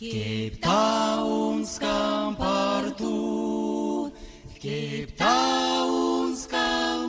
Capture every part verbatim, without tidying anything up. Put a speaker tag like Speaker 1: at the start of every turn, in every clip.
Speaker 1: Кейптаунском порту, в Кейптаунском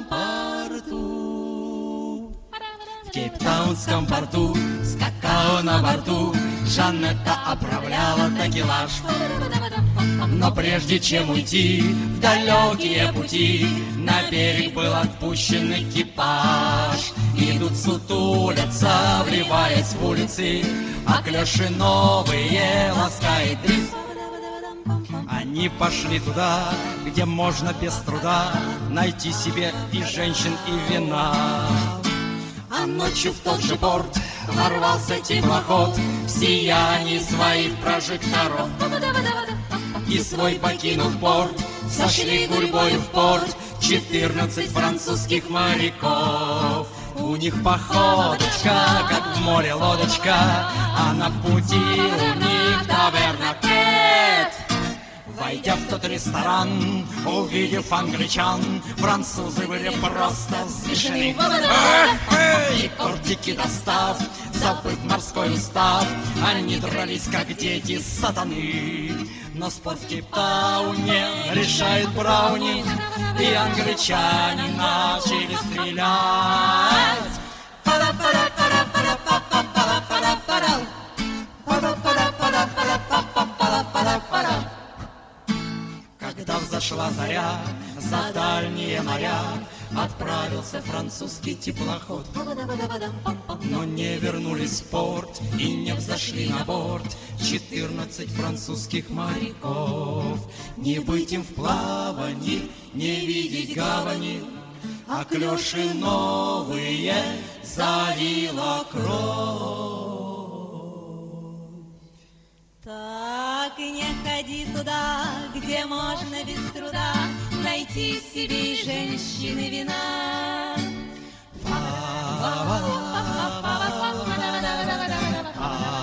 Speaker 1: порту, в Кейптаунском порту, с какао на борту, Жанетта оправляла такелаж. Но прежде чем уйти в далекие пути, на берег был отпущен экипаж. Идут сутулятся, вливаясь в улицы, а клёши новые ласкает бриз. Они пошли туда, где можно без труда найти себе и женщин, и вина. А ночью в тот же порт ворвался теплоход в сиянии своих прожекторов. И свой покинув порт, сошли гурьбою в порт четырнадцать французских моряков. У них походочка, как в море лодочка, а на пути у них таверна Кэт. Войдя в тот ресторан, увидев англичан, французы были просто взбешены. И тортики достав, забыв морской устав, они дрались, как дети сатаны. Но спор в Кейптауне решает Браунинг, и англичане начали стрелять. Когда взошла заря, за дальние моря отправился французский теплоход. Но не вернулись в порт и не взошли на борт четырнадцать французских моряков. Не быть им в плавании, не видеть гавани, а клёши новые залила кровь.
Speaker 2: Так не ходи туда, где можно без труда найти себе женщины вина.